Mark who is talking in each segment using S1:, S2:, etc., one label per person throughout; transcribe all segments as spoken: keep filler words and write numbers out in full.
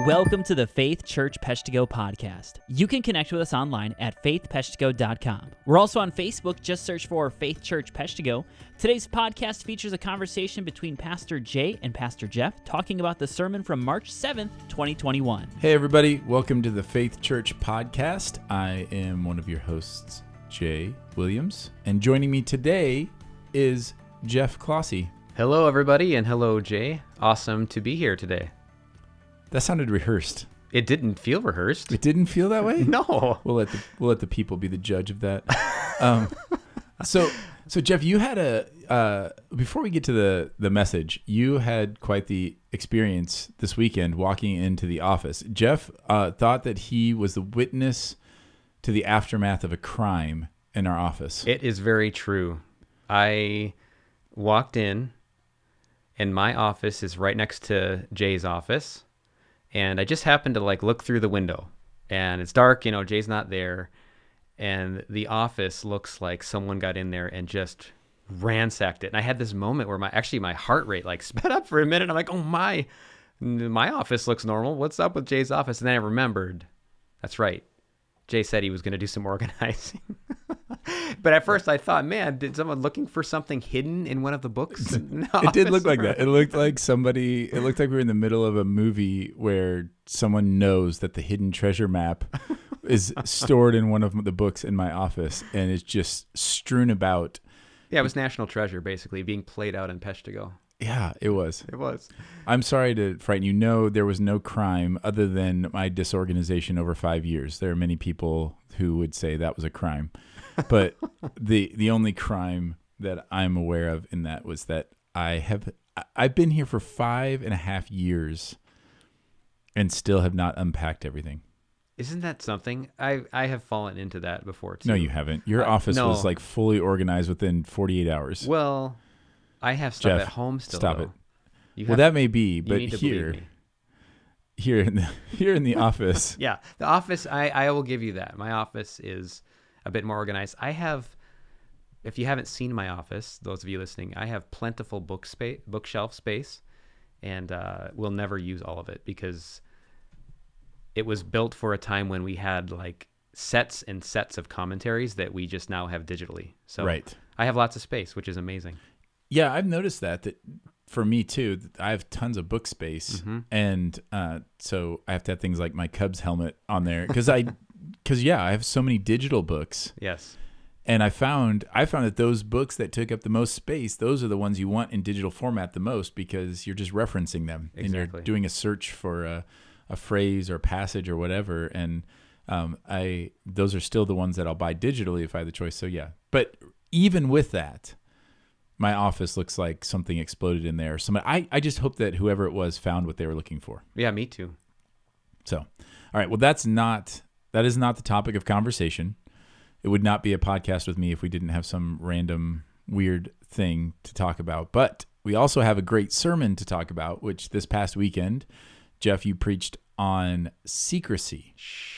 S1: Welcome to the Faith Church Peshtigo podcast. You can connect with us online at faith peshtigo dot com. We're also on Facebook. Just search for Faith Church Peshtigo. Today's podcast features a conversation between Pastor Jay and Pastor Jeff talking about the sermon from March seventh, twenty twenty-one.
S2: Hey everybody, welcome to the Faith Church podcast. I am one of your hosts, Jay Williams, and joining me today is Jeff Clossy.
S3: Hello everybody, and hello Jay. Awesome to be here today.
S2: That sounded rehearsed.
S3: It didn't feel rehearsed.
S2: It didn't feel that way?
S3: No.
S2: We'll let the we'll let the people be the judge of that. um, so so Jeff, you had a uh, before we get to the the message, you had quite the experience this weekend walking into the office. Jeff uh, thought that he was the witness to the aftermath of a crime in our office.
S3: It is very true. I walked in, and my office is right next to Jay's office. And I just happened to like look through the window, and it's dark, you know, Jay's not there. And the office looks like someone got in there and just ransacked it. And I had this moment where my, actually my heart rate like sped up for a minute. I'm like, oh my, my office looks normal. What's up with Jay's office? And then I remembered, that's right. Jay said he was going to do some organizing. But at first I thought, man, did someone looking for something hidden in one of the books?
S2: It did look like that. It looked like somebody, it looked like we were in the middle of a movie where someone knows that the hidden treasure map is stored in one of the books in my office, and it's just strewn about.
S3: Yeah, it was National Treasure, basically, being played out in Peshtigo.
S2: Yeah, it was.
S3: It was.
S2: I'm sorry to frighten you. No, there was no crime other than my disorganization over five years. There are many people who would say that was a crime. But the the only crime that I'm aware of in that was that I have I've been here for five and a half years and still have not unpacked everything.
S3: Isn't that something? I I have fallen into that before too.
S2: No, you haven't. Your
S3: uh,
S2: office
S3: no.
S2: was like fully organized within forty-eight hours.
S3: Well, I have stuff
S2: Jeff,
S3: at home still.
S2: Stop
S3: though.
S2: it.
S3: You
S2: well,
S3: have,
S2: that may be, but
S3: need to
S2: here,
S3: believe me.
S2: here in the here in the office.
S3: Yeah, the office. I I will give you that. My office is a bit more organized. I have, if you haven't seen my office, those of you listening, I have plentiful book space, bookshelf space, and uh, we'll never use all of it because it was built for a time when we had like sets and sets of commentaries that we just now have digitally. So
S2: right.
S3: I have lots of space, which is amazing.
S2: Yeah, I've noticed that, that for me too, I have tons of book space.
S3: Mm-hmm.
S2: And uh, so I have to have things like my Cubs helmet on there because I, because yeah, I have so many digital books.
S3: Yes.
S2: And I found, I found that those books that took up the most space, those are the ones you want in digital format the most because you're just referencing them.
S3: Exactly.
S2: And you're doing a search for a, a phrase or passage or whatever. And um, I, those are still the ones that I'll buy digitally if I have the choice. So yeah, but even with that, my office looks like something exploded in there. Somebody, I, I just hope that whoever it was found what they were looking for.
S3: Yeah, me too.
S2: So, all right. Well, that's not, that is not the topic of conversation. It would not be a podcast with me if we didn't have some random weird thing to talk about. But we also have a great sermon to talk about, which this past weekend, Jeff, you preached on secrecy.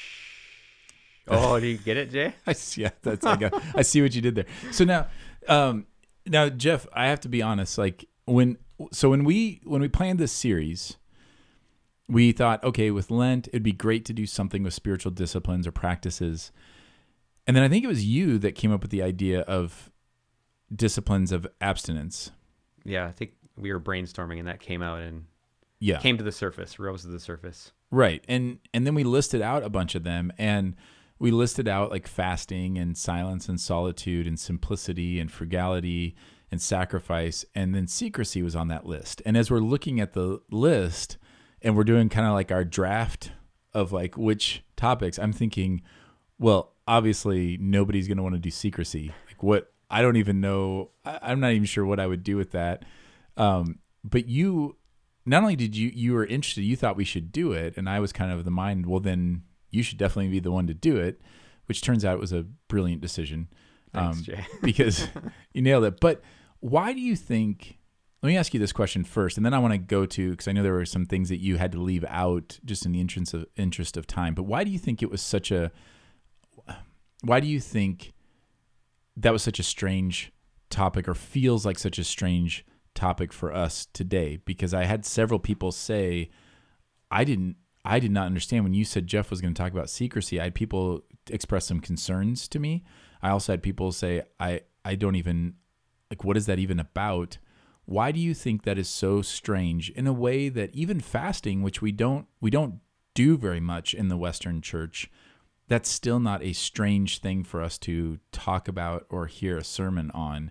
S3: Oh, do you get it, Jay?
S2: I see, yeah, that's I got. I see what you did there. So now, um, now Jeff, I have to be honest. Like when, so when we when we planned this series, we thought, okay, with Lent, it'd be great to do something with spiritual disciplines or practices. And then I think it was you that came up with the idea of disciplines of abstinence.
S3: Yeah, I think we were brainstorming, and that came out and
S2: Yeah,
S3: came to the surface, rose to the surface.
S2: right. And and then we listed out a bunch of them, and we listed out like fasting and silence and solitude and simplicity and frugality and sacrifice. And then secrecy was on that list. And as we're looking at the list and we're doing kind of like our draft of like which topics, I'm thinking, well, obviously nobody's going to want to do secrecy. Like what, I don't even know. I, I'm not even sure what I would do with that. Um, but you, not only did you, you were interested, you thought we should do it. And I was kind of of the mind, well, then you should definitely be the one to do it, which turns out it was a brilliant decision.
S3: Thanks,
S2: um,
S3: Jay.
S2: because you nailed it. But why do you think, let me ask you this question first, and then I want to go to, because I know there were some things that you had to leave out just in the interest of, interest of time, but why do you think it was such a, why do you think that was such a strange topic or feels like such a strange topic for us today? Because I had several people say, I didn't, I did not understand when you said Jeff was going to talk about secrecy. I had people express some concerns to me. I also had people say, I, I don't even, like, what is that even about? Why do you think that is so strange in a way that even fasting, which we don't, we don't do very much in the Western church, that's still not a strange thing for us to talk about or hear a sermon on.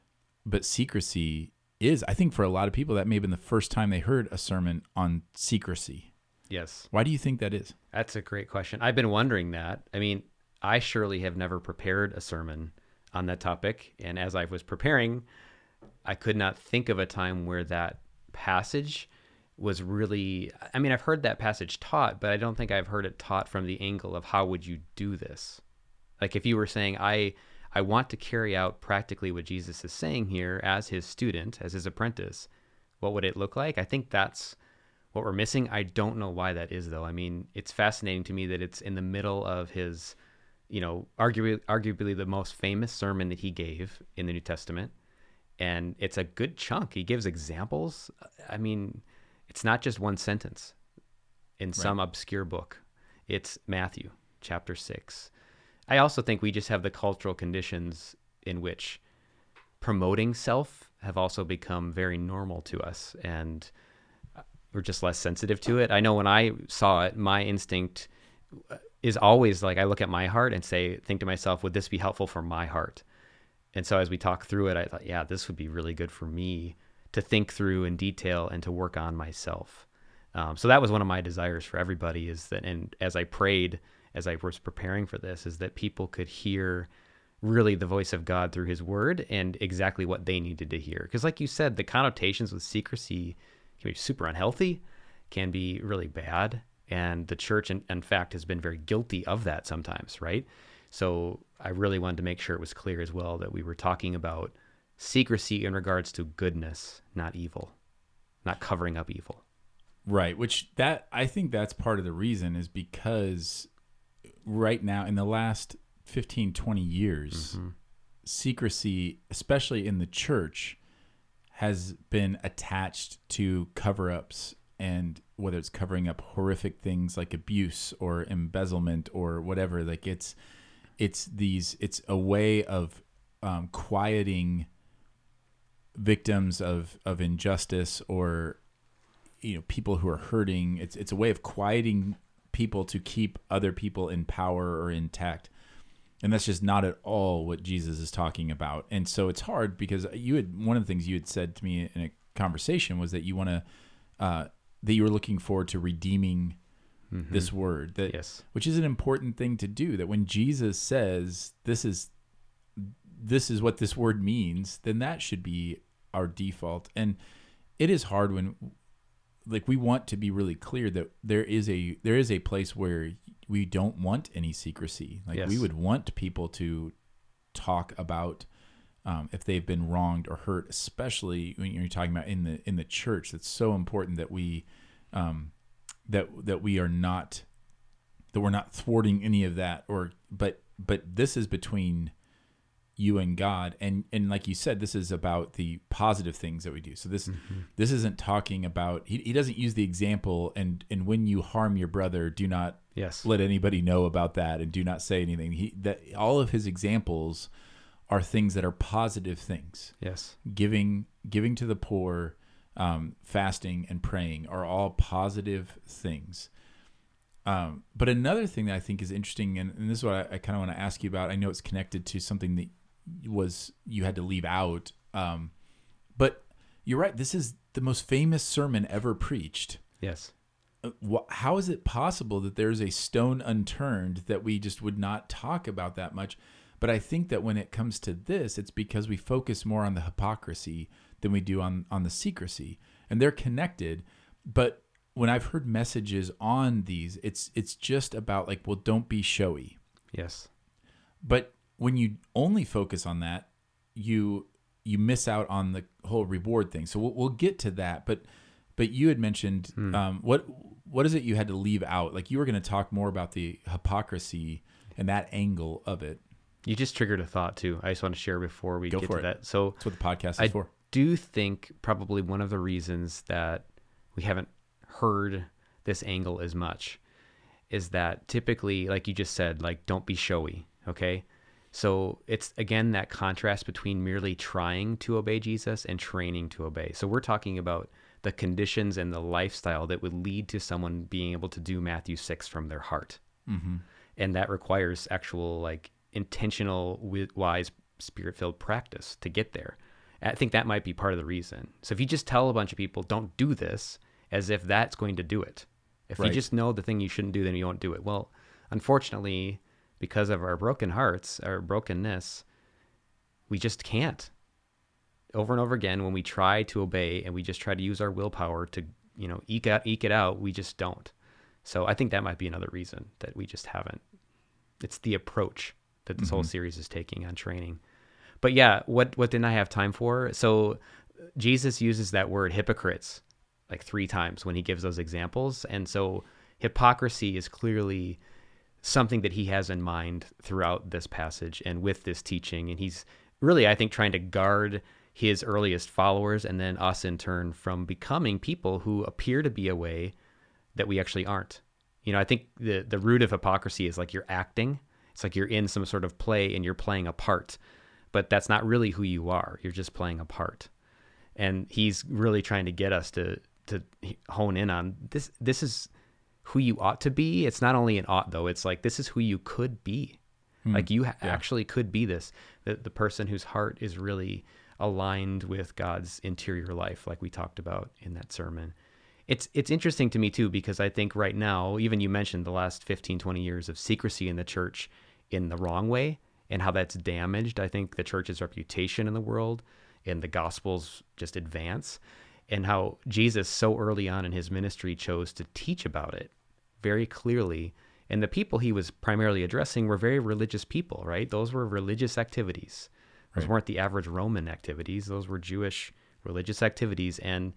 S2: But secrecy is, I think for a lot of people, that may have been the first time they heard a sermon on secrecy.
S3: Yes.
S2: Why do you think that is?
S3: That's a great question. I've been wondering that. I mean, I surely have never prepared a sermon on that topic. And as I was preparing, I could not think of a time where that passage was really, I mean, I've heard that passage taught, but I don't think I've heard it taught from the angle of how would you do this? Like if you were saying, I, I want to carry out practically what Jesus is saying here as his student, as his apprentice, what would it look like? I think that's what we're missing. I don't know why that is though. I mean, it's fascinating to me that it's in the middle of his, you know, arguably, arguably the most famous sermon that he gave in the New Testament. And it's a good chunk. He gives examples. I mean, it's not just one sentence in some right. obscure book. It's Matthew chapter six. I also think we just have the cultural conditions in which promoting self have also become very normal to us, and we're just less sensitive to it. I know when I saw it, my instinct is always like, I look at my heart and say, think to myself, would this be helpful for my heart? And so as we talk through it, I thought, yeah, this would be really good for me to think through in detail and to work on myself. Um, so that was one of my desires for everybody, is that, and as I prayed, as I was preparing for this, is that people could hear really the voice of God through his word and exactly what they needed to hear. Because like you said, the connotations with secrecy can be super unhealthy, can be really bad. And the church, in, in fact, has been very guilty of that sometimes, right? So I really wanted to make sure it was clear as well that we were talking about secrecy in regards to goodness, not evil, not covering up evil.
S2: Right, which that I think that's part of the reason, is because right now in the last fifteen, twenty years, mm-hmm. secrecy, especially in the church, has been attached to cover-ups, and whether it's covering up horrific things like abuse or embezzlement or whatever, like it's it's these it's a way of um, quieting victims of, of injustice, or you know, people who are hurting. It's it's a way of quieting people to keep other people in power or intact. And that's just not at all what Jesus is talking about. And so it's hard, because you had, one of the things you had said to me in a conversation was that you want to, uh, that you were looking forward to redeeming mm-hmm. this word, that,
S3: yes.
S2: which is an important thing to do, that when Jesus says, this is, this is what this word means, then that should be our default. And it is hard when, like, we want to be really clear that there is a, there is a place where we don't want any secrecy. Like yes. we would want people to talk about um, if they've been wronged or hurt, especially when you're talking about in the in the church. It's so important that we um, that that we are not that we're not thwarting any of that. Or but but this is between you and God, and and like you said, this is about the positive things that we do. So this mm-hmm. this isn't talking about. He, he doesn't use the example, and and when you harm your brother, do not
S3: yes.
S2: let anybody know about that, and do not say anything. He that all of his examples are things that are positive things.
S3: Yes,
S2: giving giving to the poor, um, fasting and praying are all positive things. Um, but another thing that I think is interesting, and, and this is what I, I kind of want to ask you about. I know it's connected to something that was you had to leave out, um, but you're right. This is the most famous sermon ever preached.
S3: Yes.
S2: How is it possible that there's a stone unturned that we just would not talk about that much? But I think that when it comes to this, it's because we focus more on the hypocrisy than we do on, on the secrecy, and they're connected. But when I've heard messages on these, it's it's just about like, well, don't be showy.
S3: Yes. But
S2: when you only focus on that, you you miss out on the whole reward thing. So we'll, we'll get to that. But but you had mentioned hmm. um, what what is it you had to leave out? Like you were going to talk more about the hypocrisy and that angle of it.
S3: You just triggered a thought too. I just want to share before we
S2: Go
S3: get
S2: for
S3: to
S2: it.
S3: that. So
S2: that's what the podcast is
S3: I
S2: for.
S3: do think probably one of the reasons that we haven't heard this angle as much, is that typically, like you just said, like, don't be showy, okay? So it's, again, that contrast between merely trying to obey Jesus and training to obey. So we're talking about the conditions and the lifestyle that would lead to someone being able to do Matthew six from their heart.
S2: Mm-hmm.
S3: And that requires actual, like, intentional, wise, spirit-filled practice to get there. I think that might be part of the reason. So if you just tell a bunch of people, don't do this, as if that's going to do it. If
S2: Right.
S3: you just know the thing you shouldn't do, then you won't do it. Well, unfortunately, because of our broken hearts, our brokenness, we just can't. Over and over again, when we try to obey and we just try to use our willpower to, you know, eke out, eke it out, we just don't. So I think that might be another reason that we just haven't. It's the approach that this mm-hmm. whole series is taking on training. But yeah, what what didn't I have time for? So Jesus uses that word hypocrites like three times when he gives those examples. And so hypocrisy is clearly something that he has in mind throughout this passage and with this teaching. And he's really, I think, trying to guard his earliest followers and then us in turn from becoming people who appear to be a way that we actually aren't. You know, I think the the root of hypocrisy is like you're acting. It's like you're in some sort of play and you're playing a part, but that's not really who you are. You're just playing a part. And he's really trying to get us to to hone in on this. This is who you ought to be. It's not only an ought, though. It's like, this is who you could be. Hmm. Like you ha- yeah. actually could be this, the, the person whose heart is really aligned with God's interior life, like we talked about in that sermon. It's it's interesting to me, too, because I think right now, even you mentioned the last fifteen, twenty years of secrecy in the church in the wrong way and how that's damaged, I think, the church's reputation in the world and the gospel's just advance, and how Jesus so early on in his ministry chose to teach about it very clearly. And the people he was primarily addressing were very religious people, right? Those were religious activities. Those right. weren't the average Roman activities. Those were Jewish religious activities. And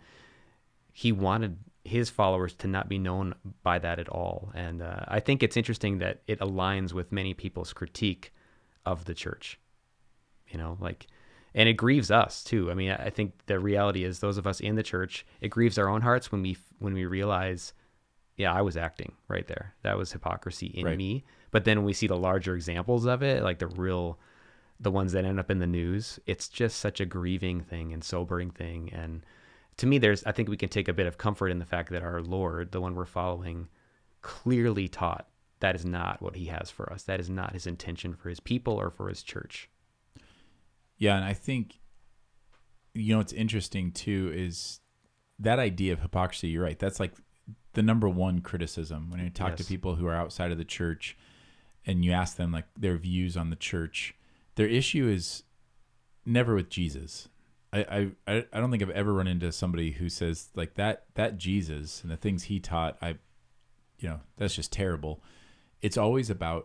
S3: he wanted his followers to not be known by that at all. And uh, I think it's interesting that it aligns with many people's critique of the church, you know, like, and it grieves us too. I mean, I think the reality is those of us in the church, it grieves our own hearts when we, when we realize, yeah, I was acting right there. That was hypocrisy in right. me. But then when we see the larger examples of it, like the real, the ones that end up in the news, it's just such a grieving thing and sobering thing. And to me, there's, I think we can take a bit of comfort in the fact that our Lord, the one we're following, clearly taught that is not what he has for us. That is not his intention for his people or for his church.
S2: Yeah, and I think, you know, what's interesting too is that idea of hypocrisy. You're right. That's like the number one criticism when you talk yes. to people who are outside of the church and you ask them like their views on the church. Their issue is never with Jesus. I, I I don't think I've ever run into somebody who says like that that Jesus and the things he taught, I, you know, that's just terrible. It's always about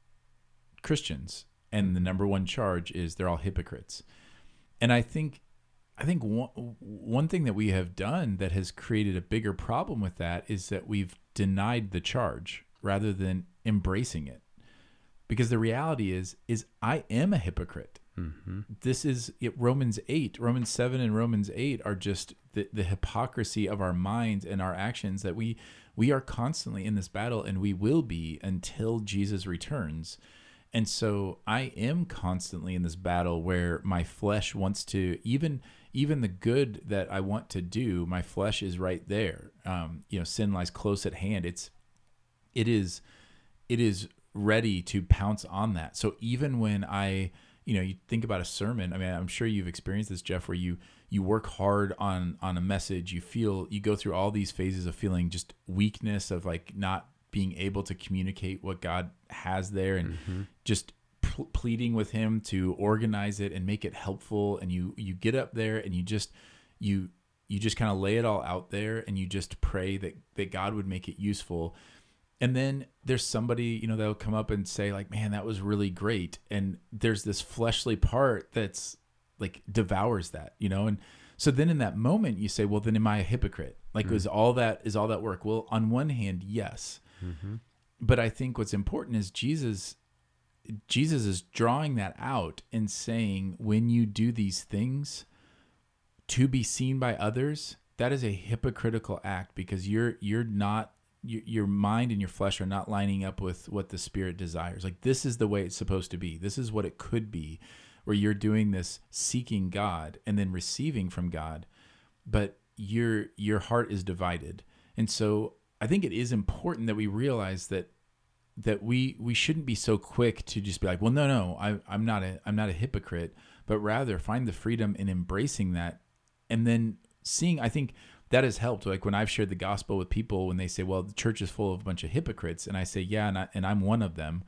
S2: Christians, and the number one charge is they're all hypocrites. And I think I think one one thing that we have done that has created a bigger problem with that is that we've denied the charge rather than embracing it. Because the reality is is I am a hypocrite. Mm-hmm. This is it, Romans eight, Romans seven and Romans eight are just the, the hypocrisy of our minds and our actions that we we are constantly in this battle, and we will be until Jesus returns. And so I am constantly in this battle where my flesh wants to, even even the good that I want to do, my flesh is right there. Um, you know, sin lies close at hand. It's it is it is ready to pounce on that. So even when I You know, you think about a sermon. I mean, I'm sure you've experienced this, Jeff, where you you work hard on on a message. You feel you go through all these phases of feeling just weakness, of like not being able to communicate what God has there, and mm-hmm. just p- pleading with Him to organize it and make it helpful. And you you get up there and you just you you just kind of lay it all out there, and you just pray that that God would make it useful. And then there's somebody, you know, that'll come up and say like, man, that was really great. And there's this fleshly part that's like devours that, you know? And so then in that moment you say, well, then am I a hypocrite? Like, mm-hmm. is all that, is all that work? Well, on one hand, yes. Mm-hmm. But I think what's important is Jesus, Jesus is drawing that out and saying, when you do these things to be seen by others, that is a hypocritical act, because you're, you're not, your, your mind and your flesh are not lining up with what the Spirit desires. Like, this is the way it's supposed to be. This is what it could be, where you're doing this seeking God and then receiving from God, but your your heart is divided. And so I think it is important that we realize that that we we shouldn't be so quick to just be like, well, no, no, I, I'm not a I'm not a hypocrite, but rather find the freedom in embracing that, and then seeing. I think that has helped. Like when I've shared the gospel with people, when they say, well, the church is full of a bunch of hypocrites, and I say, yeah, and, I, and I'm one of them.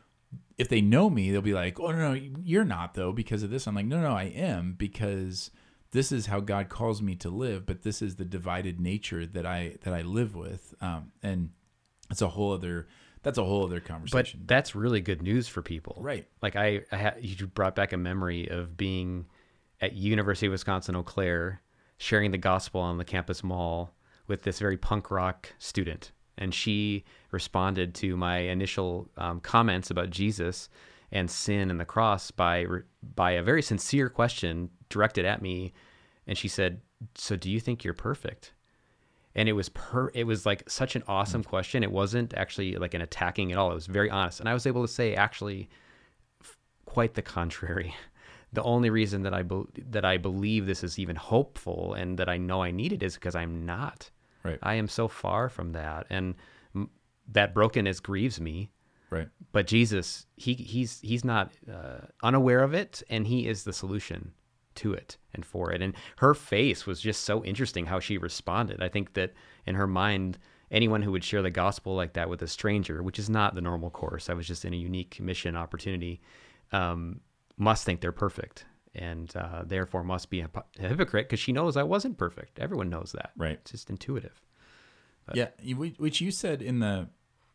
S2: If they know me, they'll be like, oh, no, no, you're not, though, because of this. I'm like, no, no, I am, because this is how God calls me to live, but this is the divided nature that I that I live with. Um, and it's a whole other, that's a whole other conversation.
S3: But that's really good news for people.
S2: Right.
S3: Like I, I ha- you brought back a memory of being at University of Wisconsin-Eau Claire, sharing the gospel on the campus mall with this very punk rock student. And she responded to my initial um, comments about Jesus and sin and the cross by by a very sincere question directed at me. And she said, so do you think you're perfect? And it was per it was like such an awesome mm-hmm. question. It wasn't actually like an attacking at all. It was very honest. And I was able to say, actually, f- quite the contrary. The only reason that I be- that I believe this is even hopeful and that I know I need it is because I'm not.
S2: Right.
S3: I am so far from that, and m- that brokenness grieves me.
S2: Right.
S3: But Jesus, he he's he's not uh, unaware of it, and he is the solution to it and for it. And her face was just so interesting how she responded. I think that in her mind, anyone who would share the gospel like that with a stranger, which is not the normal course, I was just in a unique mission opportunity, um, must think they're perfect, and uh, therefore must be a, a hypocrite because she knows I wasn't perfect. Everyone knows that.
S2: Right.
S3: It's just intuitive. But,
S2: yeah. Which you said in the,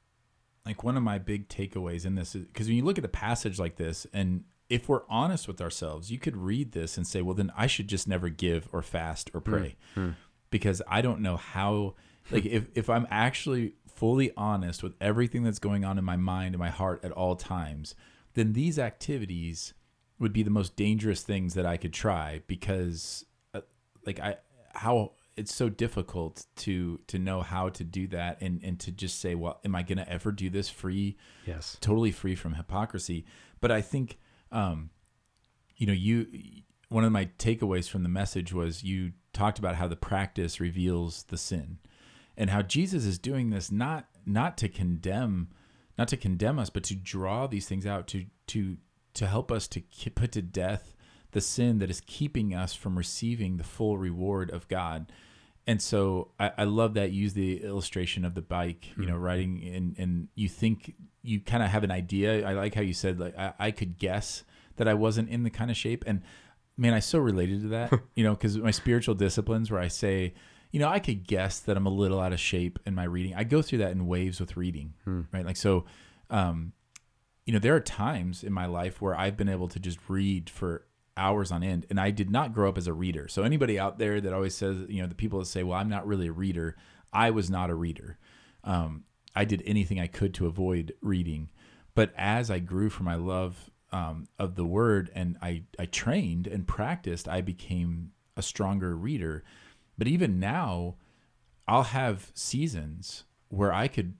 S2: like one of my big takeaways in this is, because when you look at a passage like this, and if we're honest with ourselves, you could read this and say, well, then I should just never give or fast or pray
S3: mm-hmm.
S2: because I don't know how, like if, if I'm actually fully honest with everything that's going on in my mind and my heart at all times, then these activities would be the most dangerous things that I could try, because uh, like I, how it's so difficult to, to know how to do that. And, and to just say, well, am I going to ever do this free?
S3: Yes.
S2: Totally free from hypocrisy. But I think, um, you know, you, one of my takeaways from the message was you talked about how the practice reveals the sin, and how Jesus is doing this, not, not to condemn, not to condemn us, but to draw these things out, to, to, to help us to put to death the sin that is keeping us from receiving the full reward of God. And so I, I love that you use the illustration of the bike, you know, riding, and, and you think you kind of have an idea. I like how you said, like, I, I could guess that I wasn't in the kind of shape. And man, I so related to that, you know, because my spiritual disciplines where I say, you know, I could guess that I'm a little out of shape in my reading. I go through that in waves with reading, hmm. right? Like, so, um, you know, there are times in my life where I've been able to just read for hours on end, and I did not grow up as a reader. So anybody out there that always says, you know, the people that say, well, I'm not really a reader, I was not a reader. Um, I did anything I could to avoid reading. But as I grew from my love um, of the word, and I, I trained and practiced, I became a stronger reader. But even now, I'll have seasons where I could,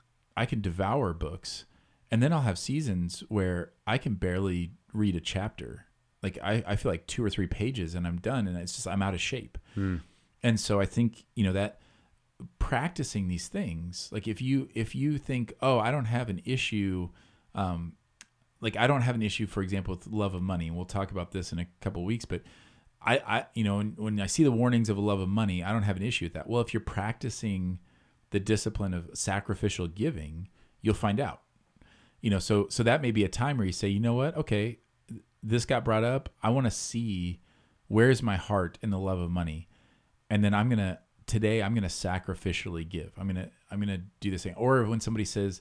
S2: I can devour books. And then I'll have seasons where I can barely read a chapter. Like I, I feel like two or three pages and I'm done, and it's just, I'm out of shape. Hmm. And so I think, you know, that practicing these things, like if you, if you think, oh, I don't have an issue, um, like I don't have an issue, for example, with love of money, and we'll talk about this in a couple of weeks, but I, I, you know, when, when I see the warnings of a love of money, I don't have an issue with that. Well, if you're practicing the discipline of sacrificial giving, you'll find out. You know, so so that may be a time where you say, you know what, okay, this got brought up. I want to see where's my heart in the love of money, and then I'm gonna today I'm gonna sacrificially give. I'm gonna I'm gonna do this thing. Or when somebody says,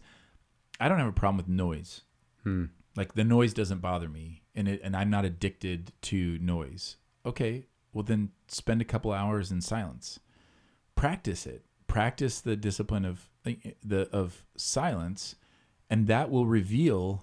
S2: I don't have a problem with noise, hmm. like the noise doesn't bother me, and it and I'm not addicted to noise. Okay, well then spend a couple hours in silence. Practice it. Practice the discipline of the of silence. And that will reveal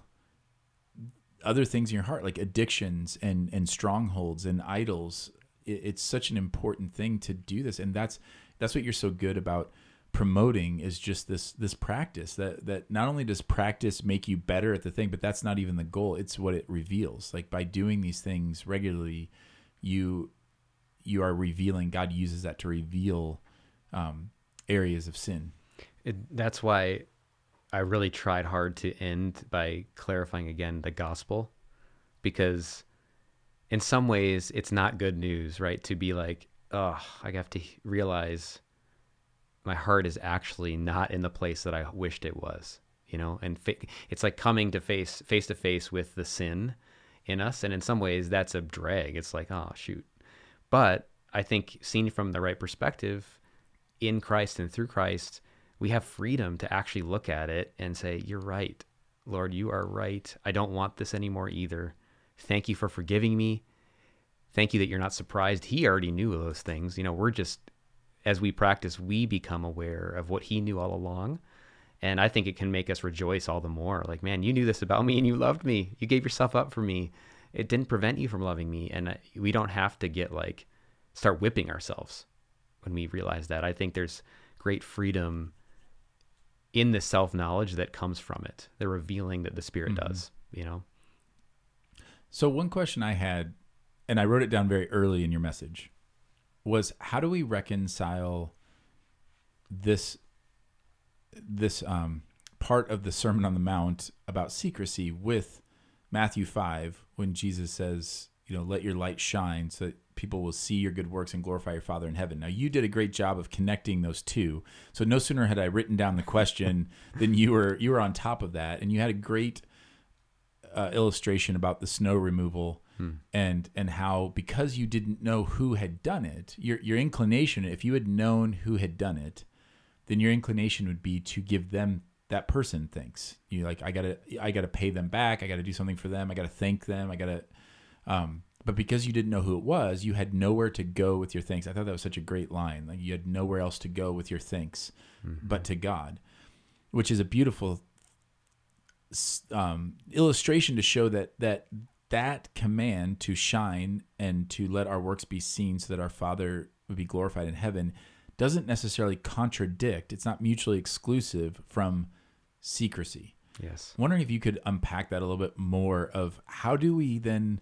S2: other things in your heart, like addictions and, and strongholds and idols. It, it's such an important thing to do this. And that's that's what you're so good about promoting is just this this practice that that not only does practice make you better at the thing, but that's not even the goal. It's what it reveals. Like by doing these things regularly, you you are revealing. God uses that to reveal um, areas of sin.
S3: It, that's why I really tried hard to end by clarifying again the gospel, because in some ways it's not good news, right? To be like, oh, I have to realize my heart is actually not in the place that I wished it was, you know, and fa- it's like coming to face face to face with the sin in us. And in some ways that's a drag. It's like, oh, shoot. But I think seen from the right perspective in Christ and through Christ, we have freedom to actually look at it and say, you're right, Lord, you are right. I don't want this anymore either. Thank you for forgiving me. Thank you that you're not surprised. He already knew those things. You know, we're just, as we practice, we become aware of what he knew all along. And I think it can make us rejoice all the more. Like, man, you knew this about me and you loved me. You gave yourself up for me. It didn't prevent you from loving me. And we don't have to get like, start whipping ourselves when we realize that. I think there's great freedom in the self-knowledge that comes from it, the revealing that the Spirit mm-hmm. does, you know?
S2: So one question I had, and I wrote it down very early in your message, was how do we reconcile this this um, part of the Sermon on the Mount about secrecy with Matthew five, when Jesus says, you know, let your light shine so that people will see your good works and glorify your Father in heaven. Now, you did a great job of connecting those two. So no sooner had I written down the question than you were you were on top of that, and you had a great uh, illustration about the snow removal. Hmm. And and how, because you didn't know who had done it, your your inclination, if you had known who had done it, then your inclination would be to give them, that person thanks. You like, I gotta I gotta pay them back. I gotta do something for them. I gotta thank them. I gotta. Um, but because you didn't know who it was, you had nowhere to go with your thanks. I thought that was such a great line. Like, you had nowhere else to go with your thanks, mm-hmm. but to God, which is a beautiful um, illustration to show that that. that command to shine and to let our works be seen so that our Father would be glorified in heaven doesn't necessarily contradict. It's not mutually exclusive from secrecy.
S3: Yes.
S2: Wondering if you could unpack that a little bit more of how do we then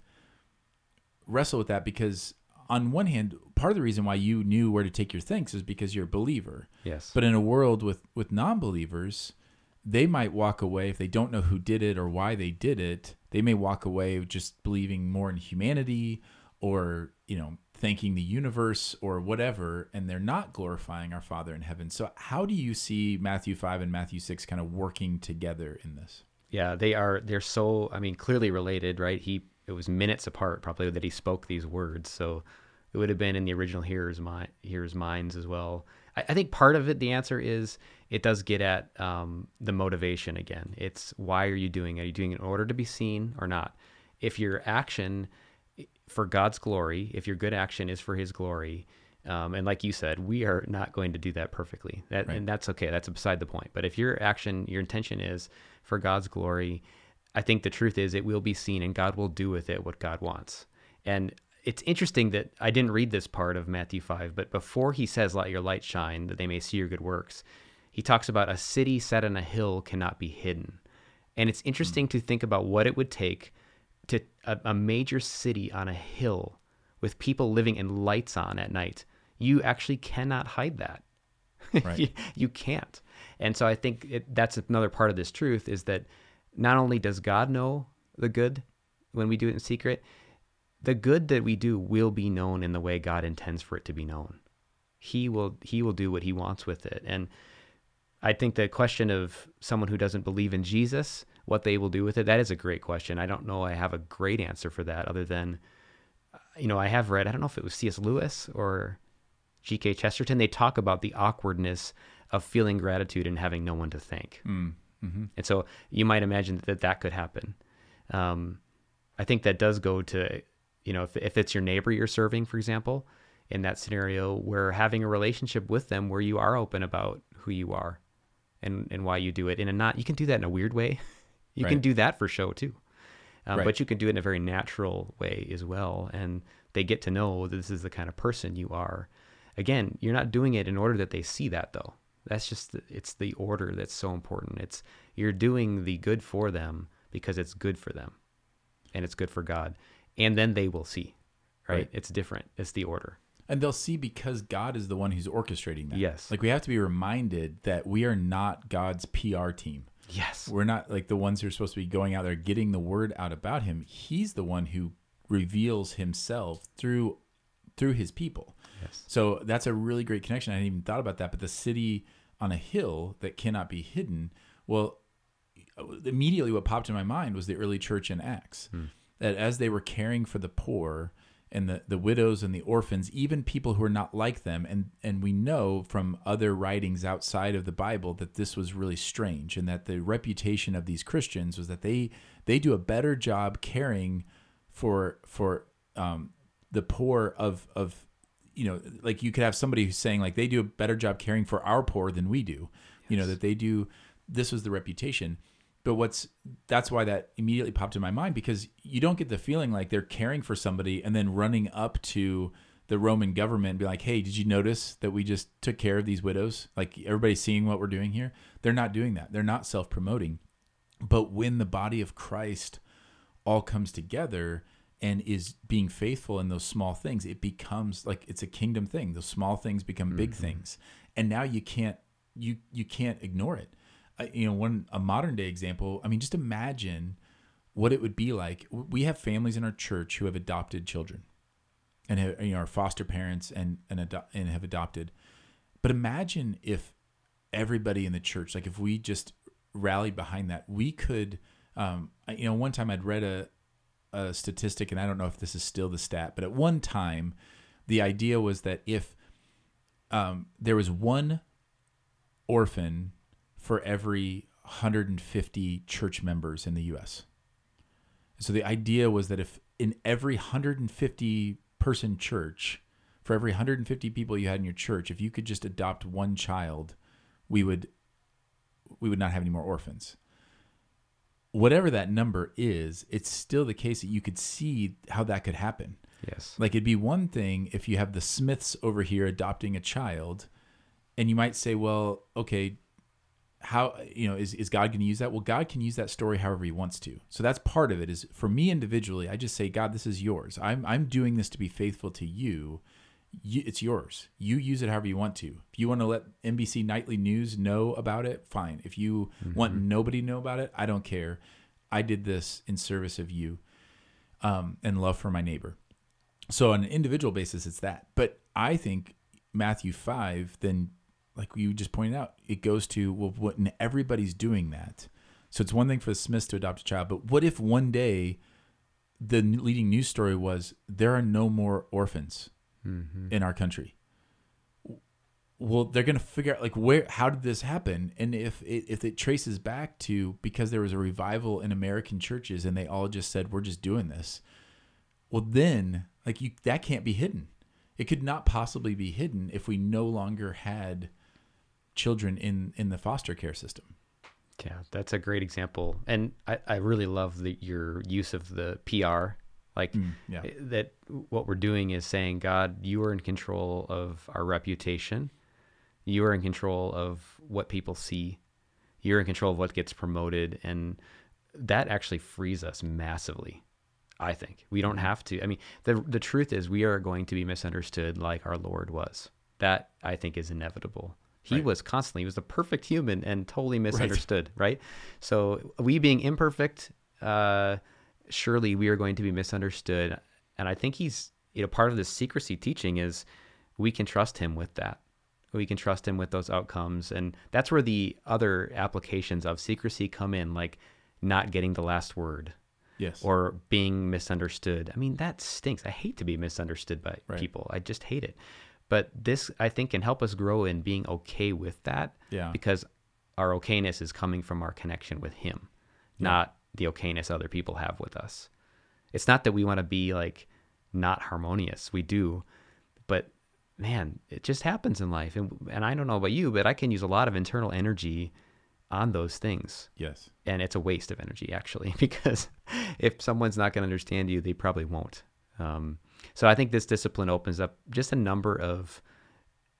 S2: wrestle with that? Because on one hand, part of the reason why you knew where to take your thanks is because you're a believer.
S3: Yes.
S2: But in a world with, with non-believers, they might walk away, if they don't know who did it or why they did it, they may walk away just believing more in humanity or, you know, thanking the universe or whatever, and they're not glorifying our Father in heaven. So how do you see Matthew five and Matthew six kind of working together in this?
S3: Yeah, they are, they're so, I mean, clearly related, right? He, it was minutes apart probably that he spoke these words. So it would have been in the original hearers' mind, hearers' minds as well. I, I think part of it, the answer is, it does get at um, the motivation again. It's, why are you doing it? Are you doing it in order to be seen or not? If your action for God's glory, if your good action is for his glory, um, and like you said, we are not going to do that perfectly. That, right. And that's okay. That's beside the point. But if your action, your intention is for God's glory, I think the truth is it will be seen and God will do with it what God wants. And it's interesting that I didn't read this part of Matthew five, but before he says, let your light shine, that they may see your good works, he talks about a city set on a hill cannot be hidden. And it's interesting mm-hmm. to think about what it would take to a, a major city on a hill with people living and lights on at night. You actually cannot hide that.
S2: Right.
S3: you, you can't. And so I think it, that's another part of this truth, is that not only does God know the good when we do it in secret, the good that we do will be known in the way God intends for it to be known. He will, he will do what he wants with it. And I think the question of someone who doesn't believe in Jesus, what they will do with it, that is a great question. I don't know I have a great answer for that, other than, you know, I have read, I don't know if it was C S Lewis or G K Chesterton, they talk about the awkwardness of feeling gratitude and having no one to thank.
S2: Mm, mm-hmm.
S3: And so you might imagine that that could happen. Um, I think that does go to, you know, if, if it's your neighbor you're serving, for example, in that scenario, where having a relationship with them where you are open about who you are and, and why you do it in a not, you can do that in a weird way. You right. can do that for show too. Um, right. But you can do it in a very natural way as well. And they get to know that this is the kind of person you are. Again, you're not doing it in order that they see that though. That's just, the, it's the order that's so important. It's, you're doing the good for them because it's good for them and it's good for God. And then they will see, right? right. It's different. It's the order.
S2: And they'll see because God is the one who's orchestrating that.
S3: Yes.
S2: Like we have to be reminded that we are not God's P R team.
S3: Yes.
S2: We're not like the ones who are supposed to be going out there getting the word out about him. He's the one who reveals himself through through his people.
S3: Yes.
S2: So that's a really great connection. I hadn't even thought about that. But the city on a hill that cannot be hidden, well, immediately what popped in my mind was the early church in Acts. Hmm. That as they were caring for the poor and the, the widows and the orphans, even people who are not like them. And, and we know from other writings outside of the Bible that this was really strange, and that the reputation of these Christians was that they they do a better job caring for for um, the poor of, of, you know, like you could have somebody who's saying like they do a better job caring for our poor than we do, yes. you know, that they do, this was the reputation. But what's that's why that immediately popped in my mind, because you don't get the feeling like they're caring for somebody and then running up to the Roman government and be like, hey, did you notice that we just took care of these widows? Like everybody's seeing what we're doing here. They're not doing that. They're not self-promoting. But when the body of Christ all comes together and is being faithful in those small things, it becomes like it's a kingdom thing. Those small things become mm-hmm. big things. And now you can't you you can't ignore it. You know, one a modern day example, I mean, just imagine what it would be like. We have families in our church who have adopted children and have, you know, are foster parents and and, ado- and have adopted. But imagine if everybody in the church, like if we just rallied behind that, we could, um, you know, one time I'd read a, a statistic, and I don't know if this is still the stat, but at one time, the idea was that if um, there was one orphan for every one hundred fifty church members in the U S. So the idea was that if in every one hundred fifty person church, for every one hundred fifty people you had in your church, if you could just adopt one child, we would we would not have any more orphans. Whatever that number is, it's still the case that you could see how that could happen.
S3: Yes.
S2: Like it'd be one thing if you have the Smiths over here adopting a child, and you might say, well, okay, how, you know, is, is God going to use that? Well, God can use that story however he wants to. So that's part of it. Is for me individually, I just say, God, this is yours. I'm I'm doing this to be faithful to you. you. It's yours. You use it however you want to. If you want to let N B C Nightly News know about it, fine. If you mm-hmm. want nobody to know about it, I don't care. I did this in service of you um, and love for my neighbor. So on an individual basis, it's that. But I think Matthew five then, like you just pointed out, it goes to, well, when everybody's doing that. So it's one thing for the Smiths to adopt a child, but what if one day the leading news story was there are no more orphans mm-hmm. in our country? Well, they're going to figure out like where, how did this happen? And if it, if it traces back to because there was a revival in American churches and they all just said, we're just doing this. Well, then like you, that can't be hidden. It could not possibly be hidden if we no longer had children in, in the foster care system.
S3: Yeah, that's a great example. And I, I really love the, your use of the P R. Like mm, yeah. that what we're doing is saying, God, you are in control of our reputation. You are in control of what people see. You're in control of what gets promoted. And that actually frees us massively, I think. We don't have to. I mean, the the truth is we are going to be misunderstood like our Lord was. That, I think, is inevitable. He right. was constantly, he was the perfect human and totally misunderstood, right? right? So we being imperfect, uh, surely we are going to be misunderstood. And I think he's, you know, part of this secrecy teaching is we can trust him with that. We can trust him with those outcomes. And that's where the other applications of secrecy come in, like not getting the last word.
S2: Yes.
S3: Or being misunderstood. I mean, that stinks. I hate to be misunderstood by
S2: right.
S3: people. I just hate it. But this, I think, can help us grow in being okay with that.
S2: Yeah.
S3: Because our okayness is coming from our connection with him, yeah. not the okayness other people have with us. It's not that we want to be like not harmonious. We do. But man, it just happens in life. And, and I don't know about you, but I can use a lot of internal energy on those things.
S2: Yes.
S3: And it's a waste of energy, actually, because if someone's not going to understand you, they probably won't. Um, so I think this discipline opens up just a number of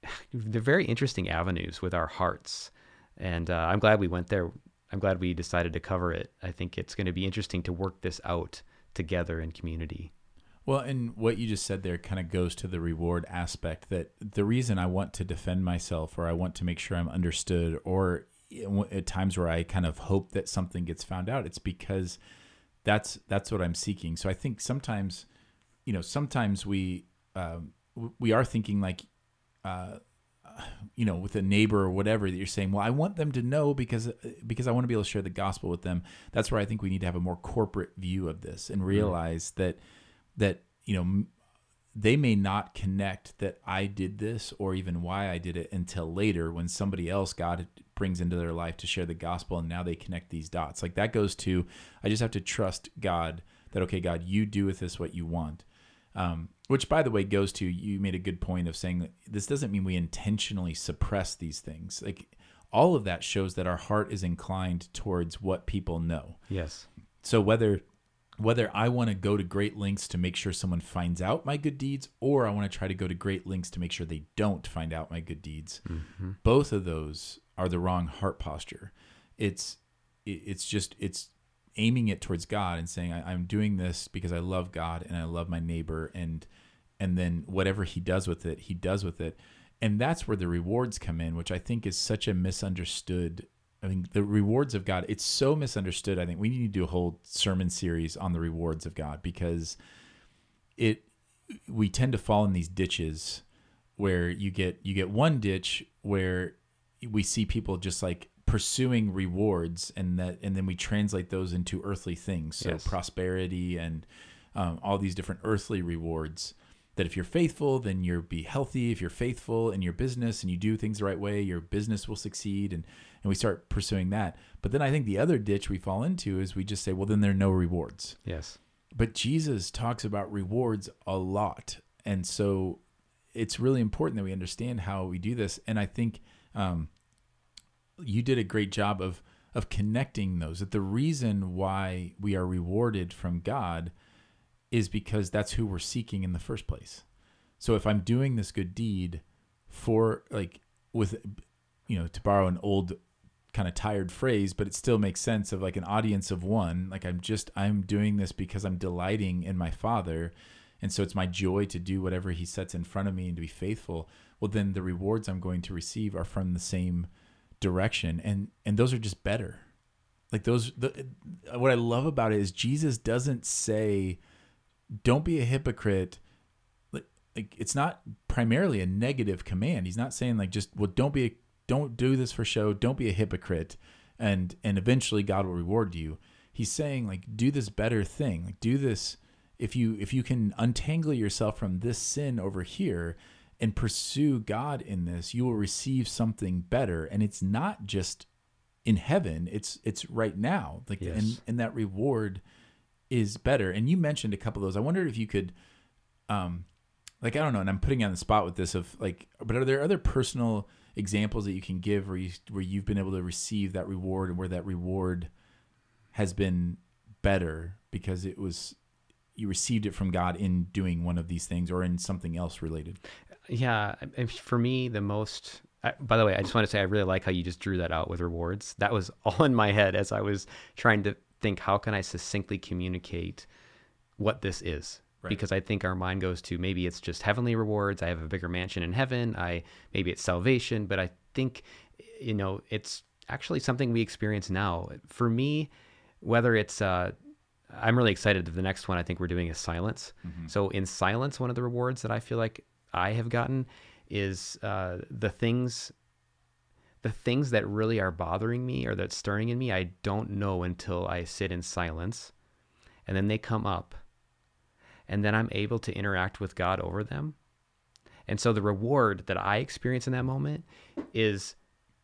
S3: they're very interesting avenues with our hearts. And uh, I'm glad we went there. I'm glad we decided to cover it. I think it's going to be interesting to work this out together in community.
S2: Well, and what you just said there kind of goes to the reward aspect, that the reason I want to defend myself, or I want to make sure I'm understood, or at times where I kind of hope that something gets found out, it's because that's that's what I'm seeking. So I think sometimes, you know, sometimes we um, we are thinking like, uh, you know, with a neighbor or whatever, that you're saying, well, I want them to know because because I want to be able to share the gospel with them. That's where I think we need to have a more corporate view of this and realize mm. that that, you know, they may not connect that I did this or even why I did it until later, when somebody else God brings into their life to share the gospel, and now they connect these dots. Like that goes to, I just have to trust God that, okay, God, you do with this what you want. Um, which, by the way, goes to, you made a good point of saying that this doesn't mean we intentionally suppress these things. Like all of that shows that our heart is inclined towards what people know.
S3: Yes.
S2: So whether whether I want to go to great lengths to make sure someone finds out my good deeds, or I want to try to go to great lengths to make sure they don't find out my good deeds, mm-hmm. both of those are the wrong heart posture. It's it's just it's aiming it towards God and saying, I, I'm doing this because I love God and I love my neighbor, and and then whatever he does with it, he does with it. And that's where the rewards come in, which I think is such a misunderstood. I mean, the rewards of God, it's so misunderstood. I think we need to do a whole sermon series on the rewards of God, because it we tend to fall in these ditches where you get you get one ditch where we see people just like pursuing rewards, and that and then we translate those into earthly things. So yes. prosperity and um, all these different earthly rewards. That if you're faithful, then you'll be healthy. If you're faithful in your business and you do things the right way, your business will succeed. And, and we start pursuing that. But then I think the other ditch we fall into is we just say, well, then there are no rewards.
S3: Yes.
S2: But Jesus talks about rewards a lot. And so it's really important that we understand how we do this. And I think um, you did a great job of of connecting those. That the reason why we are rewarded from God is because that's who we're seeking in the first place. So if I'm doing this good deed for, like, with, you know, to borrow an old kind of tired phrase, but it still makes sense, of like an audience of one, like I'm just, I'm doing this because I'm delighting in my Father. And so it's my joy to do whatever he sets in front of me and to be faithful. Well, then the rewards I'm going to receive are from the same direction. And, and those are just better. Like those, the, what I love about it is Jesus doesn't say, don't be a hypocrite. Like, like it's not primarily a negative command. He's not saying like, just, well, don't be, a, don't do this for show. Don't be a hypocrite. And, and eventually God will reward you. He's saying like, do this better thing. Like do this. If you, if you can untangle yourself from this sin over here and pursue God in this, you will receive something better. And it's not just in heaven. It's, it's right now. Like,
S3: yes.
S2: and, and that reward is better. And you mentioned a couple of those. I wondered if you could, um, like, I don't know, and I'm putting you on the spot with this of like, but are there other personal examples that you can give where you, where you've been able to receive that reward, and where that reward has been better because it was, you received it from God in doing one of these things or in something else related?
S3: Yeah. For me, the most, I, by the way, I just want to say, I really like how you just drew that out with rewards. That was all in my head as I was trying to think, how can I succinctly communicate what this is? Right. Because I think our mind goes to, maybe it's just heavenly rewards. I have a bigger mansion in heaven. I maybe it's salvation, but I think, you know, it's actually something we experience now. For me, whether it's, uh, I'm really excited that the next one I think we're doing is silence. Mm-hmm. So in silence, one of the rewards that I feel like I have gotten is uh, the things The things that really are bothering me or that's stirring in me, I don't know until I sit in silence, and then they come up, and then I'm able to interact with God over them. And so the reward that I experience in that moment is,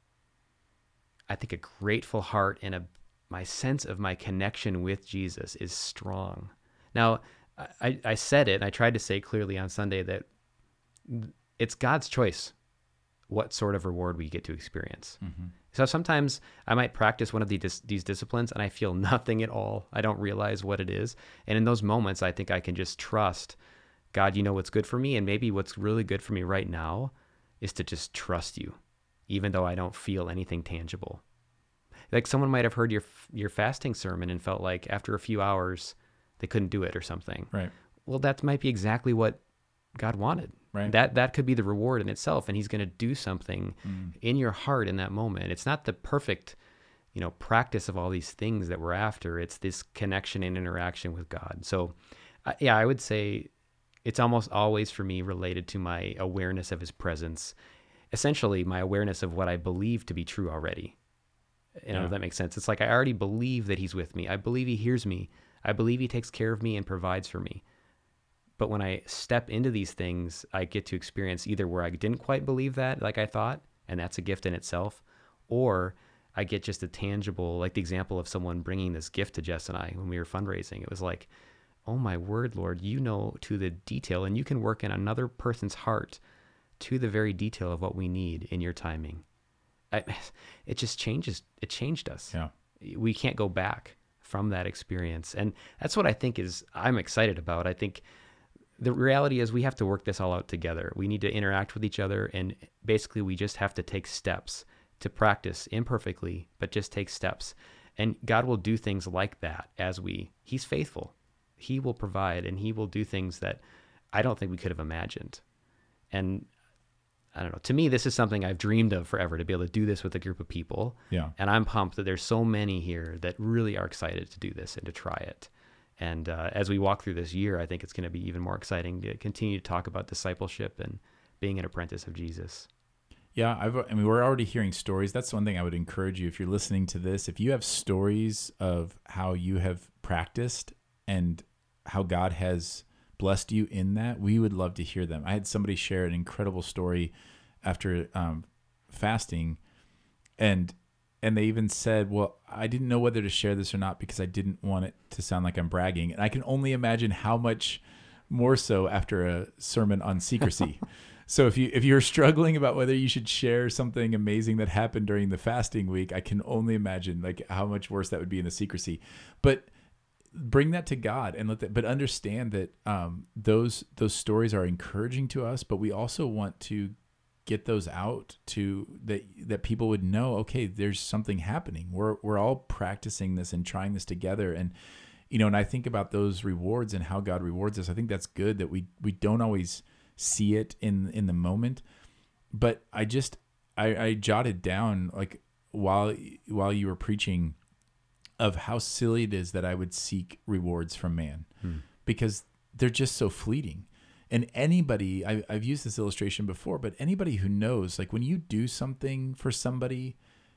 S3: I think, a grateful heart, and a my sense of my connection with Jesus is strong. Now, I, I said it, and I tried to say clearly on Sunday that it's God's choice what sort of reward we get to experience. Mm-hmm. So sometimes I might practice one of these, these disciplines and I feel nothing at all. I don't realize what it is. And in those moments, I think I can just trust, God, you know what's good for me, and maybe what's really good for me right now is to just trust you, even though I don't feel anything tangible. Like someone might have heard your your fasting sermon and felt like after a few hours they couldn't do it or something.
S2: Right.
S3: Well, that might be exactly what God wanted.
S2: Right.
S3: That that could be the reward in itself, and he's going to do something mm. in your heart in that moment. It's not the perfect, you know, practice of all these things that we're after. It's this connection and interaction with God. So, uh, yeah, I would say it's almost always for me related to my awareness of his presence, essentially my awareness of what I believe to be true already. You know,
S2: yeah.
S3: if that makes sense. It's like I already believe that he's with me. I believe he hears me. I believe he takes care of me and provides for me. But when I step into these things, I get to experience either where I didn't quite believe that, like I thought, and that's a gift in itself, or I get just a tangible, like the example of someone bringing this gift to Jess and I when we were fundraising. It was like, oh my word, Lord, you know to the detail, and you can work in another person's heart to the very detail of what we need in your timing. I, it just changes. It changed us.
S2: Yeah.
S3: We can't go back from that experience. And that's what I think is, I'm excited about. I think the reality is we have to work this all out together. We need to interact with each other. And basically we just have to take steps to practice imperfectly, but just take steps. And God will do things like that as we, he's faithful. He will provide, and he will do things that I don't think we could have imagined. And I don't know, to me, this is something I've dreamed of forever, to be able to do this with a group of people.
S2: Yeah.
S3: And I'm pumped that there's so many here that really are excited to do this and to try it. And uh, as we walk through this year, I think it's going to be even more exciting to continue to talk about discipleship and being an apprentice of Jesus.
S2: Yeah, I've, I mean, we're already hearing stories. That's one thing I would encourage you, if you're listening to this, if you have stories of how you have practiced and how God has blessed you in that, we would love to hear them. I had somebody share an incredible story after um, fasting, and and they even said, well, I didn't know whether to share this or not because I didn't want it to sound like I'm bragging. And I can only imagine how much more so after a sermon on secrecy. So if you if you're struggling about whether you should share something amazing that happened during the fasting week, I can only imagine like how much worse that would be in the secrecy. But bring that to God and let that, but understand that um, those those stories are encouraging to us, but we also want to get those out to that that people would know, okay, there's something happening. We're we're all practicing this and trying this together. And you know, and I think about those rewards and how God rewards us. I think that's good that we we don't always see it in in the moment. But I just I, I jotted down like while while you were preaching of how silly it is that I would seek rewards from man, hmm. because they're just so fleeting. And anybody, I, I've used this illustration before, but anybody who knows, like when you do something for somebody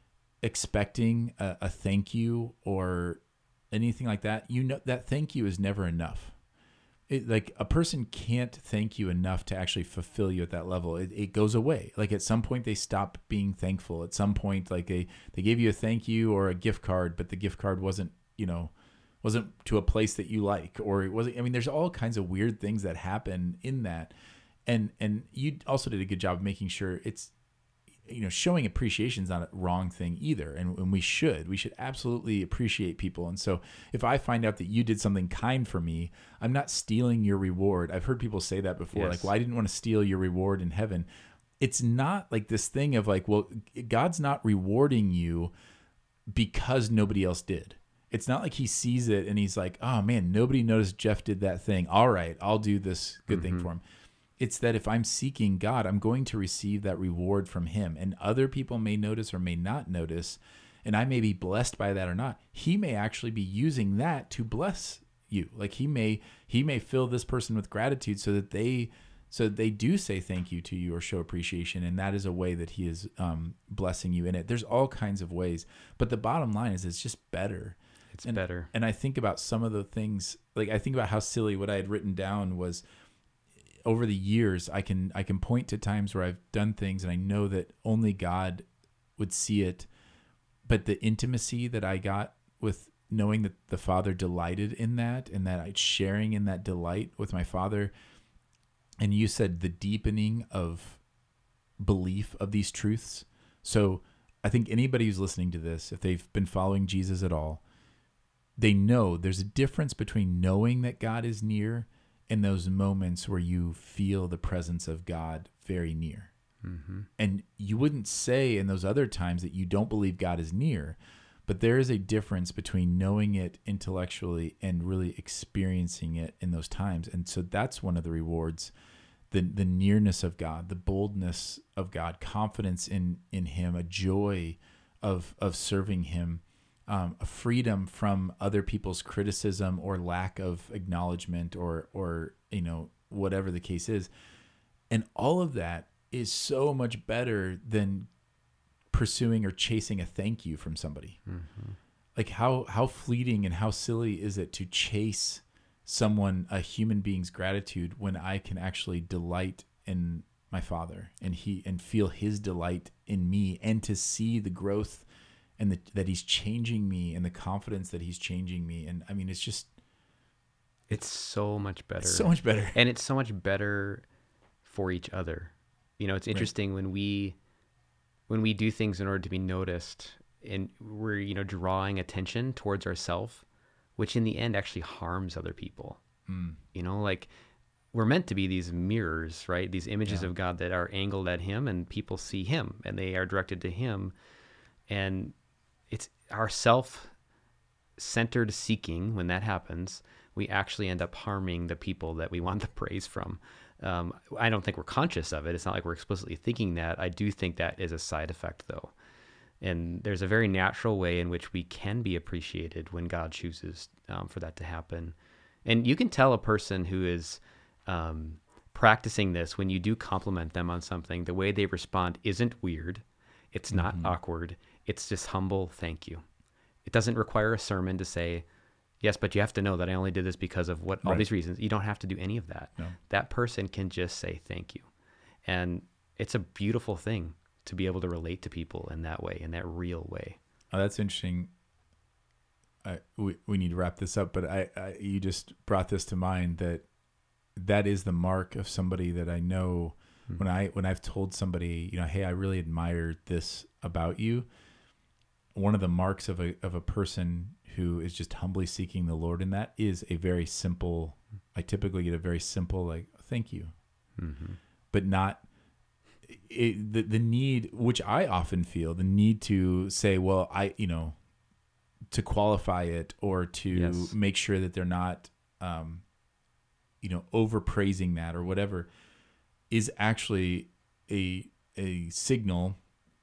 S2: expecting a, a thank you or anything like that, you know that thank you is never enough. It, like a person can't thank you enough to actually fulfill you at that level. It, it goes away. Like at some point they stop being thankful. At some point, like they, they gave you a thank you or a gift card, but the gift card wasn't, you know, wasn't to a place that you like, or it wasn't, I mean, there's all kinds of weird things that happen in that. And, and you also did a good job of making sure it's, you know, showing appreciation is not a wrong thing either. And, and we should, we should absolutely appreciate people. And so if I find out that you did something kind for me, I'm not stealing your reward. I've heard people say that before. Yes. Like, well, I didn't want to steal your reward in heaven. It's not like this thing of like, well, God's not rewarding you because nobody else did. It's not like he sees it and he's like, oh man, nobody noticed Jeff did that thing. All right, I'll do this good mm-hmm. thing for him. It's that if I'm seeking God, I'm going to receive that reward from him. And other people may notice or may not notice, and I may be blessed by that or not. He may actually be using that to bless you. Like he may he may fill this person with gratitude so that they so that they do say thank you to you or show appreciation. And that is a way that he is um, blessing you in it. There's all kinds of ways. But the bottom line is it's just better.
S3: It's
S2: and,
S3: better.
S2: And I think about some of the things, like I think about how silly what I had written down was, over the years, I can I can point to times where I've done things and I know that only God would see it. But the intimacy that I got with knowing that the Father delighted in that and that I sharing in that delight with my Father. And you said the deepening of belief of these truths. So I think anybody who's listening to this, if they've been following Jesus at all, they know there's a difference between knowing that God is near and those moments where you feel the presence of God very near. Mm-hmm. And you wouldn't say in those other times that you don't believe God is near, but there is a difference between knowing it intellectually and really experiencing it in those times. And so that's one of the rewards, the the nearness of God, the boldness of God, confidence in in him, a joy of of serving him, um, a freedom from other people's criticism or lack of acknowledgement or or you know whatever the case is. And all of that is so much better than pursuing or chasing a thank you from somebody. Mm-hmm. Like how how fleeting and how silly is it to chase someone, a human being's gratitude, when I can actually delight in my Father and he and feel his delight in me, and to see the growth and the, that he's changing me, and the confidence that he's changing me. And I mean, it's just,
S3: it's so much better.
S2: So much better.
S3: And it's so much better for each other. You know, it's interesting right. when we when we do things in order to be noticed, and we're, you know, drawing attention towards ourselves, which in the end actually harms other people. Mm. You know, like we're meant to be these mirrors, right? These images yeah. of God that are angled at him, and people see him and they are directed to him. And it's our self-centered seeking. When that happens, we actually end up harming the people that we want the praise from. Um, I don't think we're conscious of it. It's not like we're explicitly thinking that. I do think that is a side effect, though. And there's a very natural way in which we can be appreciated when God chooses um, for that to happen. And you can tell a person who is um, practicing this when you do compliment them on something. The way they respond isn't weird. It's not mm-hmm. awkward. It's just humble thank you. It doesn't require a sermon to say, yes, but you have to know that I only did this because of what all right. these reasons. You don't have to do any of that. No. That person can just say thank you. And it's a beautiful thing to be able to relate to people in that way, in that real way.
S2: Oh, that's interesting. I, we, we need to wrap this up, but I, I you just brought this to mind, that that is the mark of somebody that I know. Hmm. When I when I've told somebody, you know, hey, I really admired this about you. One of the marks of a of a person who is just humbly seeking the Lord in that is a very simple, I typically get a very simple, like, thank you, mm-hmm. but not it, the, the need, which I often feel, the need to say, well, I, you know, to qualify it or to yes. make sure that they're not, um, you know, overpraising that or whatever, is actually a, a signal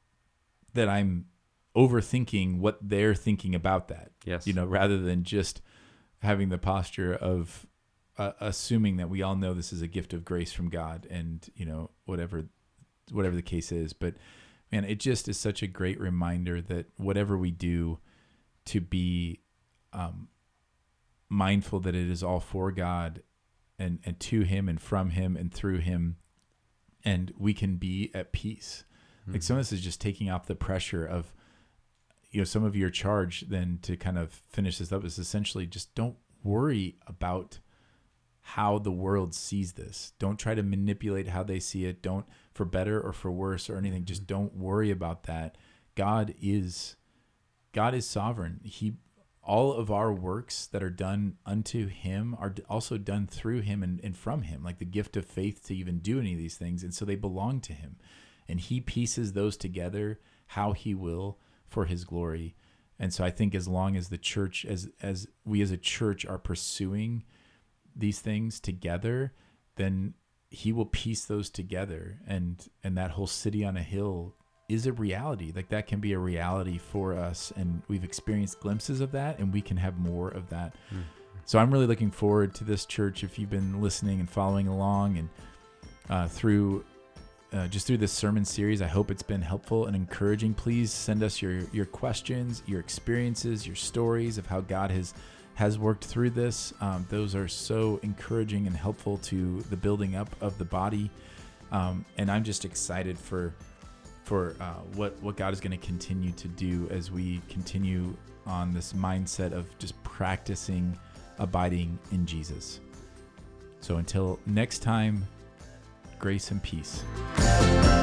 S2: that I'm overthinking what they're thinking about that.
S3: Yes.
S2: You know, rather than just having the posture of uh, assuming that we all know this is a gift of grace from God, and, you know, whatever, whatever the case is. But man, it just is such a great reminder that whatever we do, to be um, mindful that it is all for God and, and to him and from him and through him. And we can be at peace. Mm-hmm. Like some of this is just taking off the pressure of, you know, some of your charge then to kind of finish this up is essentially just don't worry about how the world sees this. Don't try to manipulate how they see it. Don't, for better or for worse or anything, just don't worry about that. God is, God is sovereign. He, all of our works that are done unto him are also done through him and, and from him, like the gift of faith to even do any of these things. And so they belong to him, and he pieces those together how he will for his glory. And so I think as long as the church, as as we as a church are pursuing these things together, then he will piece those together, and and that whole city on a hill is a reality. Like that can be a reality for us, and we've experienced glimpses of that, and we can have more of that. Mm. So I'm really looking forward to this, church. If you've been listening and following along and uh, through Uh, just through this sermon series, I hope it's been helpful and encouraging. Please send us your your questions, your experiences, your stories of how God has has worked through this. Um, those are so encouraging and helpful to the building up of the body. Um, and I'm just excited for for uh, what what God is going to continue to do as we continue on this mindset of just practicing abiding in Jesus. So until next time, grace and peace.